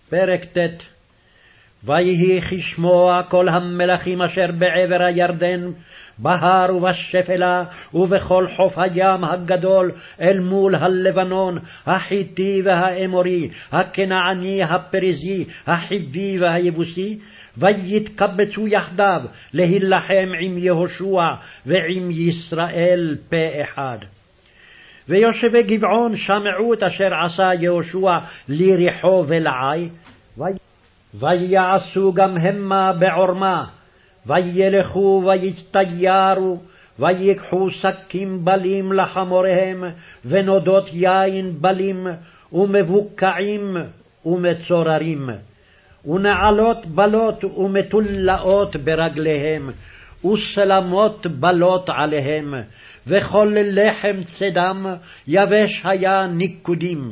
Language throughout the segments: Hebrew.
פרק ט'. ויהי כשמוע כל המלכים אשר בעבר הירדן, בהר ובשפלה, ובכל חוף הים הגדול, אל מול הלבנון, החיתי והאמורי, הכנעני, הפריזי, החיבי והיבוסי, ויתקבצו יחדיו להילחם עם יהושע ועם ישראל פה אחד. ויושבי גבעון שמעו את אשר עשה יהושע ליריחו ולעי, ויעשו גם המה בעורמה, וילכו ויצטיירו, ויקחו שקים בלים לחמוריהם, ונודות יין בלים, ומבוקעים ומצוררים, ונעלות בלות ומתולאות ברגליהם, וסלמות בלות עליהם, וכל לחם צדם יבש היה ניקודים.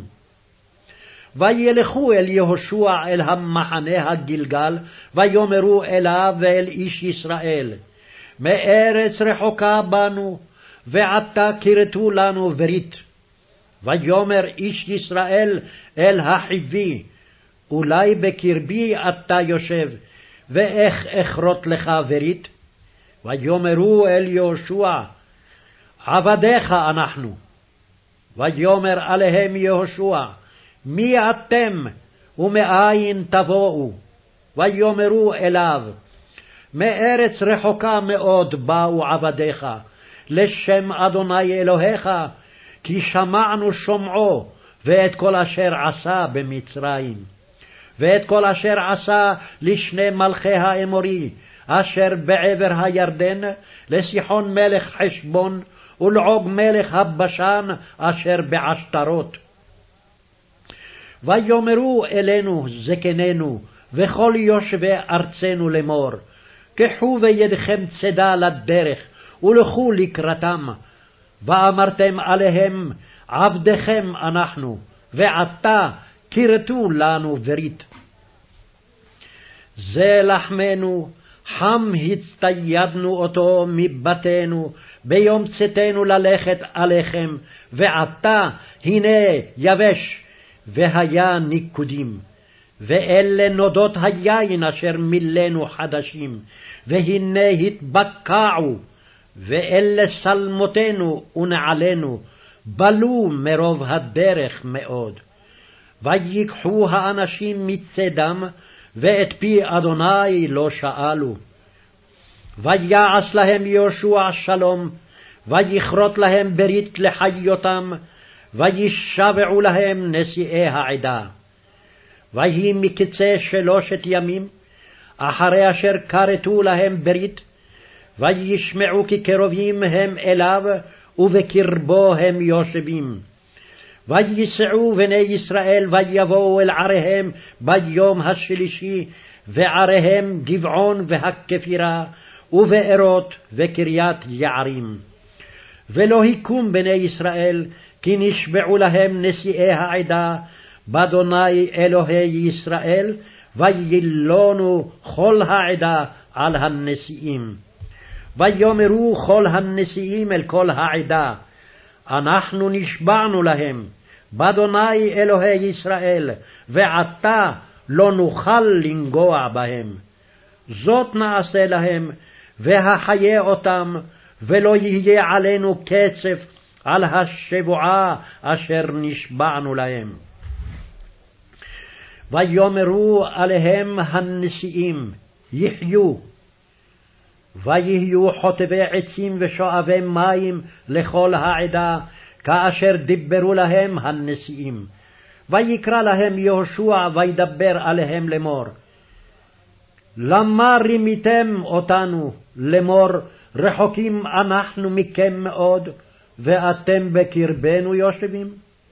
וילכו אל יהושע אל המחנה הגלגל, ויאמרו אליו ואל איש ישראל, מארץ רחוקה בנו, ועתה כרתו לנו ברית. ויאמר איש ישראל אל החיבי, אולי בקרבי אתה יושב, ואיך אכרות לך ברית? ויאמרו אל יהושע, עבדיך אנחנו. ויאמר עליהם יהושע, מי אתם ומאין תבואו? ויאמרו אליו, מארץ רחוקה מאוד באו עבדיך, לשם אדוני אלוהיך, כי שמענו שומעו, ואת כל אשר עשה במצרים, ואת כל אשר עשה לשני מלכי האמורי, אשר בעבר הירדן, לסיחון מלך חשבון, ולעוג מלך הבשן, אשר בעשתרות. ויאמרו אלינו זקנינו, וכל יושבי ארצנו לאמור, קחו בידכם צידה לדרך, ולכו לקראתם. ואמרתם עליהם, עבדכם אנחנו, ועתה כרתו לנו ברית. זה לחמנו, חם הצטיידנו אותו מבתינו, ביום צאתנו ללכת עליכם, ועתה הנה יבש, והיה ניקודים. ואלה נודות היין אשר מילאנו חדשים, והנה התבקעו, ואלה סלמותינו ונעלינו, בלו מרוב הדרך מאוד. ויקחו האנשים מצדם, ואת פי אדוני לא שאלו. ויעש להם יהושע שלום, ויכרות להם ברית לחיותם, וישבעו להם נשיאי העדה. ויהי מקצה 3 ימים, אחרי אשר כרתו להם ברית, וישמעו כי קרובים הם אליו, ובקרבו הם יושבים. ויסעו בני ישראל ויבואו אל עריהם ביום השלישי, ועריהם גבעון והכפירה, ובארות וקריית יערים. ולא היקום בני ישראל, כי נשבעו להם נשיאי העדה, באדוני אלוהי ישראל, וילונו כל העדה על הנשיאים. ויאמרו כל הנשיאים אל כל העדה, אנחנו נשבענו להם, באדוני אלוהי ישראל, ועתה לא נוכל לנגוע בהם. זאת נעשה להם, והחיה אותם, ולא יהיה עלינו קצף על השבועה אשר נשבענו להם. ויאמרו עליהם הנשיאים, יחיו, ויהיו חוטבי עצים ושואבי מים לכל העדה, כאשר דיברו להם הנשיאים. ויקרא להם יהושע וידבר עליהם לאמור, למה רימיתם אותנו לאמור, רחוקים אנחנו מכם מאוד, ואתם בקרבנו יושבים?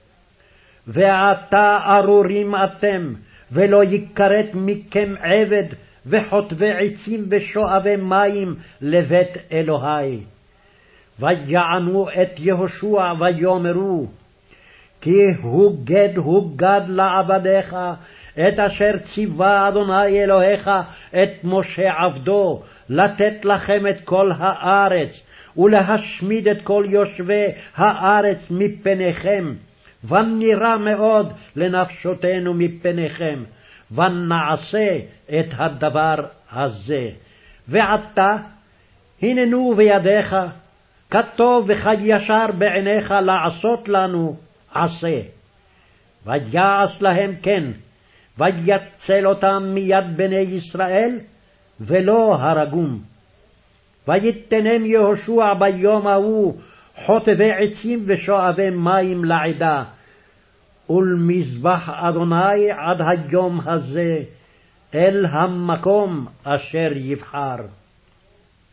ועתה ארורים אתם, ולא יכרת מכם עבד, וחוטבי עצים ושואבי מים לבית אלוהי. ויענו את יהושע ויאמרו, כי הוגד לעבדיך, את אשר ציווה אדוני אלוהיך את משה עבדו, לתת לכם את כל הארץ, ולהשמיד את כל יושבי הארץ מפניכם, ונירא מאוד לנפשותנו מפניכם, ונעשה את הדבר הזה. ועתה, הננו בידיך, כטוב וכישר בעיניך לעשות לנו עשה. ויעש להם כן, ויצל אותם מיד בני ישראל, ולא הרגום. ויתנם יהושע ביום ההוא חוטבי עצים ושואבי מים לעדה, ולמזבח אדוני עד היום הזה, אל המקום אשר יבחר.